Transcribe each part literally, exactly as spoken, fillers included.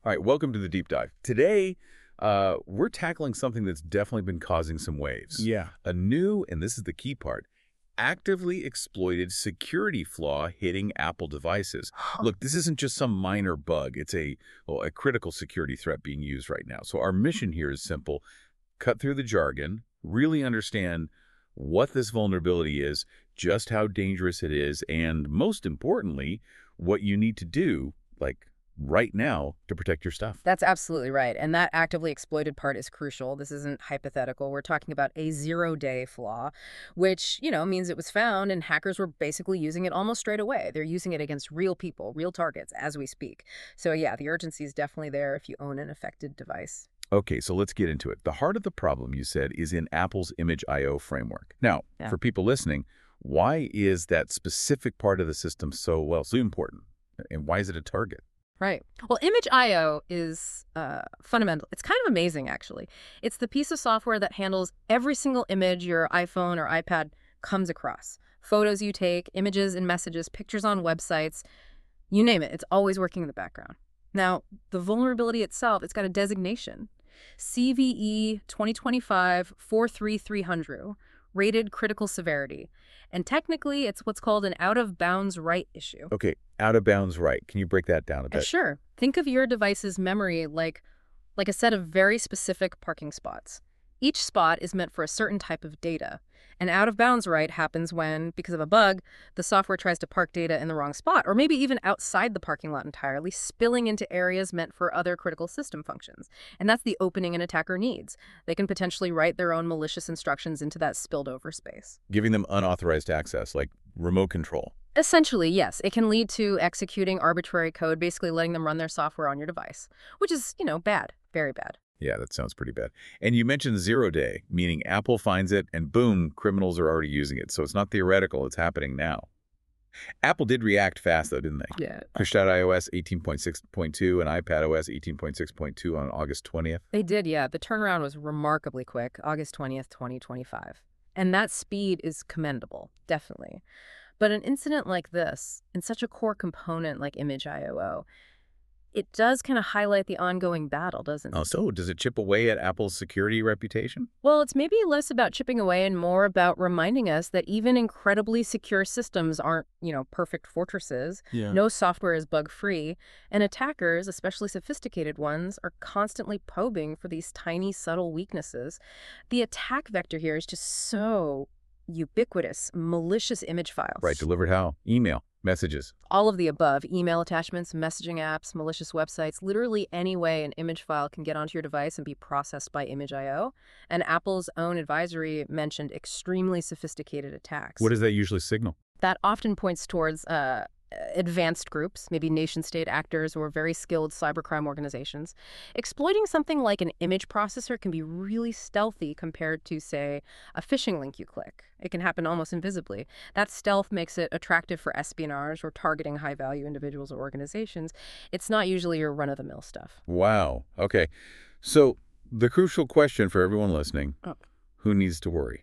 All right, welcome to the deep dive. Today, uh, we're tackling something that's definitely been causing some waves. Yeah. A new, and this is the key part, actively exploited security flaw hitting Apple devices. Look, this isn't just some minor bug. It's a, well, a critical security threat being used right now. So our mission here is simple. Cut through the jargon, really understand what this vulnerability is, just how dangerous it is, and most importantly, what you need to do, like right now, to protect your stuff. That's absolutely right. And that actively exploited part is crucial. This isn't hypothetical. We're talking about a zero-day flaw, which, you know, means it was found and hackers were basically using it almost straight away. They're using it against real people, real targets, as we speak. So yeah, the urgency is definitely there if you own an affected device. Okay, so let's get into it. The heart of the problem, you said, is in Apple's Image I O framework. Now, Yeah. for people listening, why is that specific part of the system so, well, so important? And why is it a target? Right. Well, Image I O is uh, fundamental. It's kind of amazing, actually. It's the piece of software that handles every single image your iPhone or iPad comes across. Photos you take, images and messages, pictures on websites, you name it. It's always working in the background. Now, the vulnerability itself, it's got a designation. C V E twenty twenty-five dash four three three hundred, rated critical severity. And technically, it's what's called an out-of-bounds write issue. Okay, out of bounds right. Can you break that down a Uh, bit? Sure. Think of your device's memory like, like a set of very specific parking spots. Each spot is meant for a certain type of data. An out-of-bounds write happens when, because of a bug, the software tries to park data in the wrong spot, or maybe even outside the parking lot entirely, spilling into areas meant for other critical system functions. And that's the opening an attacker needs. They can potentially write their own malicious instructions into that spilled over space. Giving them unauthorized access, like remote control. Essentially, yes. It can lead to executing arbitrary code, basically letting them run their software on your device, which is, you know, bad, very bad. Yeah, that sounds pretty bad. And you mentioned zero day, meaning Apple finds it and boom, criminals are already using it. So it's not theoretical, it's happening now. Apple did react fast though, didn't they? Yeah. Pushed out iOS eighteen point six point two and iPadOS eighteen point six point two on August twentieth. They did, yeah. The turnaround was remarkably quick, August twentieth, twenty twenty-five. And that speed is commendable, definitely. But an incident like this, in such a core component like Image I O, it does kind of highlight the ongoing battle, doesn't it? Oh, so does it chip away at Apple's security reputation? Well, it's maybe less about chipping away and more about reminding us that even incredibly secure systems aren't, you know, perfect fortresses. Yeah. No software is bug-free, and attackers, especially sophisticated ones, are constantly probing for these tiny, subtle weaknesses. The attack vector here is just so ubiquitous, malicious image files. Right, delivered how? Email, messages. All of the above, email attachments, messaging apps, malicious websites, literally any way an image file can get onto your device and be processed by Image I O. And Apple's own advisory mentioned extremely sophisticated attacks. What does that usually signal? That often points towards uh, advanced groups, maybe nation-state actors or very skilled cybercrime organizations. Exploiting something like an image processor can be really stealthy compared to, say, a phishing link you click. It can happen almost invisibly. That stealth makes it attractive for espionage or targeting high-value individuals or organizations. It's not usually your run-of-the-mill stuff. Wow. Okay. So the crucial question for everyone listening, Oh. who needs to worry?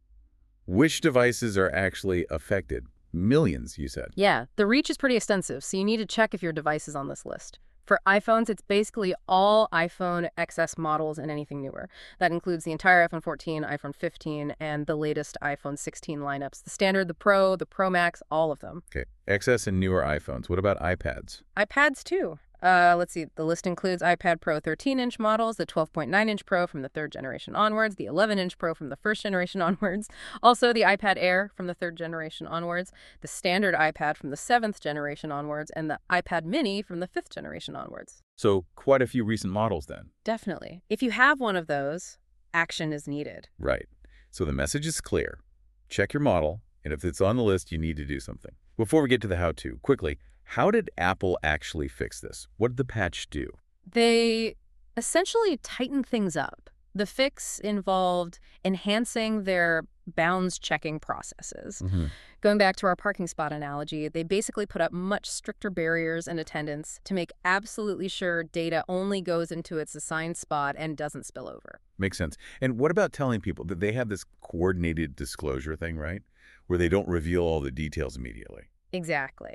Which devices are actually affected? Millions, you said. Yeah, the reach is pretty extensive, so you need to check if your device is on this list. For iPhones, it's basically all iPhone X S models and anything newer. That includes the entire iPhone fourteen, iPhone fifteen, and the latest iPhone sixteen lineups. The Standard, the Pro, the Pro Max, all of them. Okay. X S and newer iPhones. What about iPads? iPads, too. Uh, let's see, the list includes iPad Pro thirteen inch models, the twelve point nine inch Pro from the third generation onwards, the eleven inch Pro from the first generation onwards, also the iPad Air from the third generation onwards, the standard iPad from the seventh generation onwards, and the iPad Mini from the fifth generation onwards. So quite a few recent models then. Definitely. If you have one of those, action is needed. Right. So the message is clear. Check your model, and if it's on the list, you need to do something. Before we get to the how-to, quickly, how did Apple actually fix this? What did the patch do? They essentially tightened things up. The fix involved enhancing their bounds checking processes. Mm-hmm. Going back to our parking spot analogy, they basically put up much stricter barriers and attendance to make absolutely sure data only goes into its assigned spot and doesn't spill over. Makes sense. And what about telling people that they have this coordinated disclosure thing, right? Where they don't reveal all the details immediately. Exactly.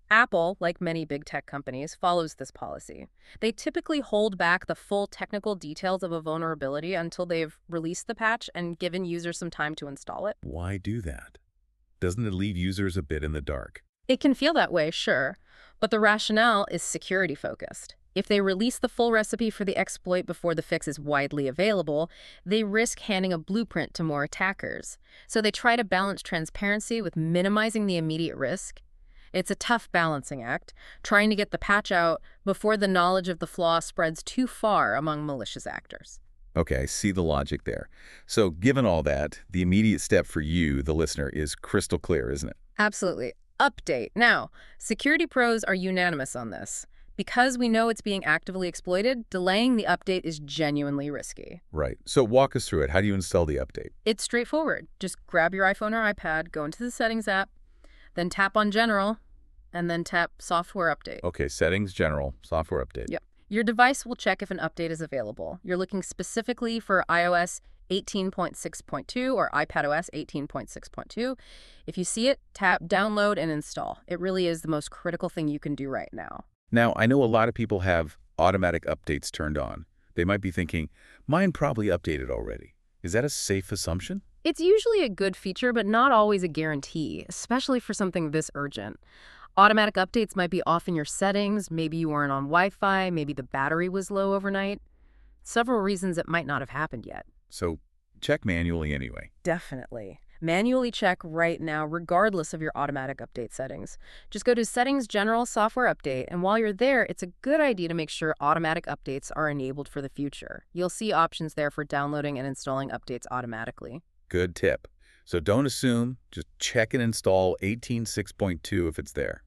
Apple, like many big tech companies, follows this policy. They typically hold back the full technical details of a vulnerability until they've released the patch and given users some time to install it. Why do that? Doesn't it leave users a bit in the dark? It can feel that way, sure, but the rationale is security-focused. If they release the full recipe for the exploit before the fix is widely available, they risk handing a blueprint to more attackers. So they try to balance transparency with minimizing the immediate risk. It's a tough balancing act, trying to get the patch out before the knowledge of the flaw spreads too far among malicious actors. Okay, I see the logic there. So given all that, the immediate step for you, the listener, is crystal clear, isn't it? Absolutely. Update. Now, security pros are unanimous on this. Because we know it's being actively exploited, delaying the update is genuinely risky. Right. So walk us through it. How do you install the update? It's straightforward. Just grab your iPhone or iPad, go into the Settings app, then tap on General, and then tap Software Update. Okay, Settings, General, Software Update. Yep. Your device will check if an update is available. You're looking specifically for iOS eighteen point six point two or iPadOS eighteen point six point two. If you see it, tap Download and Install. It really is the most critical thing you can do right now. Now, I know a lot of people have automatic updates turned on. They might be thinking, mine probably updated already. Is that a safe assumption? It's usually a good feature, but not always a guarantee, especially for something this urgent. Automatic updates might be off in your settings, maybe you weren't on Wi-Fi, maybe the battery was low overnight. Several reasons it might not have happened yet. So check manually anyway. Definitely. Manually check right now, regardless of your automatic update settings. Just go to Settings, General, Software Update, and while you're there, it's a good idea to make sure automatic updates are enabled for the future. You'll see options there for downloading and installing updates automatically. Good tip. So don't assume, just check and install eighteen point six point two if it's there.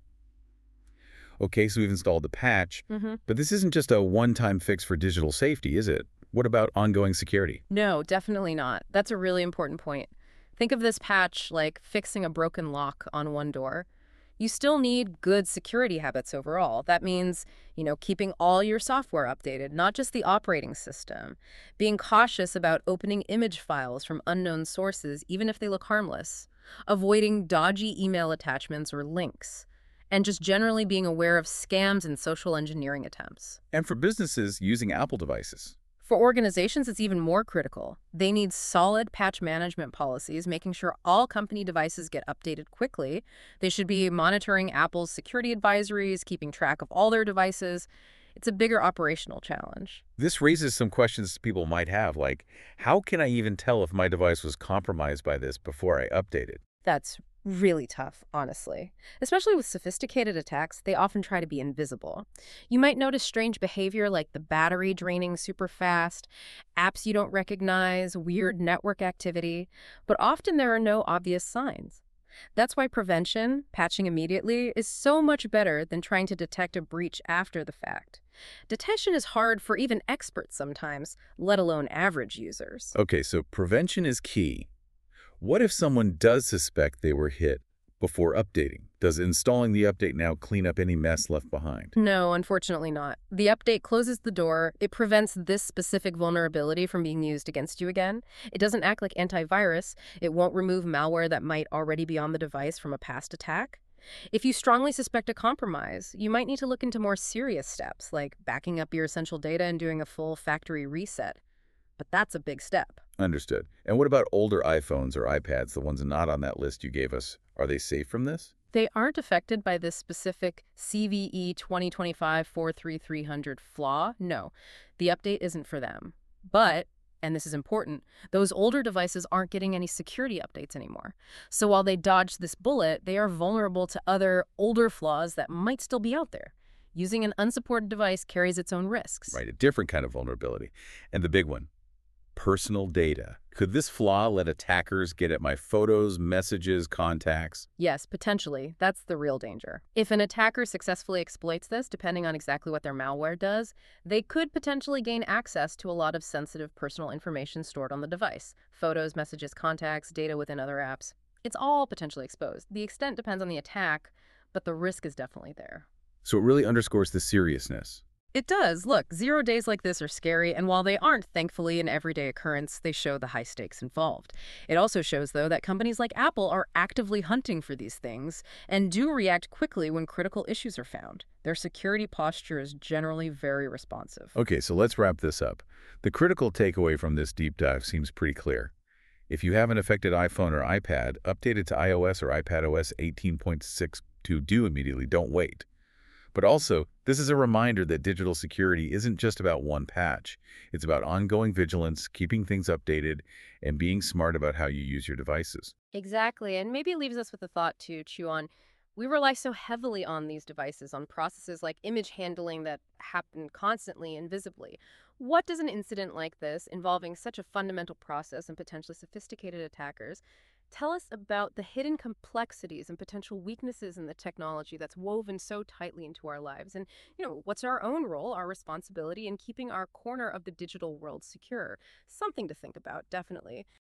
Okay, so we've installed the patch, Mm-hmm. but this isn't just a one-time fix for digital safety, is it? What about ongoing security? No, definitely not. That's a really important point. Think of this patch like fixing a broken lock on one door. You still need good security habits overall. That means, you know, keeping all your software updated, not just the operating system. Being cautious about opening image files from unknown sources, even if they look harmless. Avoiding dodgy email attachments or links. And just generally being aware of scams and social engineering attempts. And for businesses using Apple devices. For organizations, it's even more critical. They need solid patch management policies, making sure all company devices get updated quickly. They should be monitoring Apple's security advisories, keeping track of all their devices. It's a bigger operational challenge. This raises some questions people might have, like, how can I even tell if my device was compromised by this before I update it? That's really tough, honestly. Especially with sophisticated attacks, they often try to be invisible. You might notice strange behavior like the battery draining super fast, apps you don't recognize, weird network activity, but often there are no obvious signs. That's why prevention, patching immediately, is so much better than trying to detect a breach after the fact. Detection is hard for even experts sometimes, let alone average users. Okay, so prevention is key. What if someone does suspect they were hit before updating? Does installing the update now clean up any mess left behind? No, unfortunately not. The update closes the door. It prevents this specific vulnerability from being used against you again. It doesn't act like antivirus. It won't remove malware that might already be on the device from a past attack. If you strongly suspect a compromise, you might need to look into more serious steps, like backing up your essential data and doing a full factory reset. But that's a big step. Understood. And what about older iPhones or iPads, the ones not on that list you gave us? Are they safe from this? They aren't affected by this specific C V E twenty twenty-five four three three hundred flaw. No, the update isn't for them. But, and this is important, those older devices aren't getting any security updates anymore. So while they dodged this bullet, they are vulnerable to other older flaws that might still be out there. Using an unsupported device carries its own risks. Right, a different kind of vulnerability. And the big one, personal data. Could this flaw let attackers get at my photos, messages, contacts? Yes, potentially. That's the real danger. If an attacker successfully exploits this, depending on exactly what their malware does, they could potentially gain access to a lot of sensitive personal information stored on the device. Photos, messages, contacts, data within other apps. It's all potentially exposed. The extent depends on the attack, but the risk is definitely there. So it really underscores the seriousness. It does. Look, zero days like this are scary, and while they aren't, thankfully, an everyday occurrence, they show the high stakes involved. It also shows, though, that companies like Apple are actively hunting for these things and do react quickly when critical issues are found. Their security posture is generally very responsive. Okay, so let's wrap this up. The critical takeaway from this deep dive seems pretty clear. If you have an affected iPhone or iPad, update it to iOS or iPadOS eighteen point six to do immediately. Don't wait. But also, this is a reminder that digital security isn't just about one patch. It's about ongoing vigilance, keeping things updated, and being smart about how you use your devices. Exactly, and maybe it leaves us with a thought to chew on. We rely so heavily on these devices, on processes like image handling that happen constantly and visibly. What does an incident like this, involving such a fundamental process and potentially sophisticated attackers, tell us about the hidden complexities and potential weaknesses in the technology that's woven so tightly into our lives? And, you know, what's our own role, our responsibility in keeping our corner of the digital world secure? Something to think about, definitely.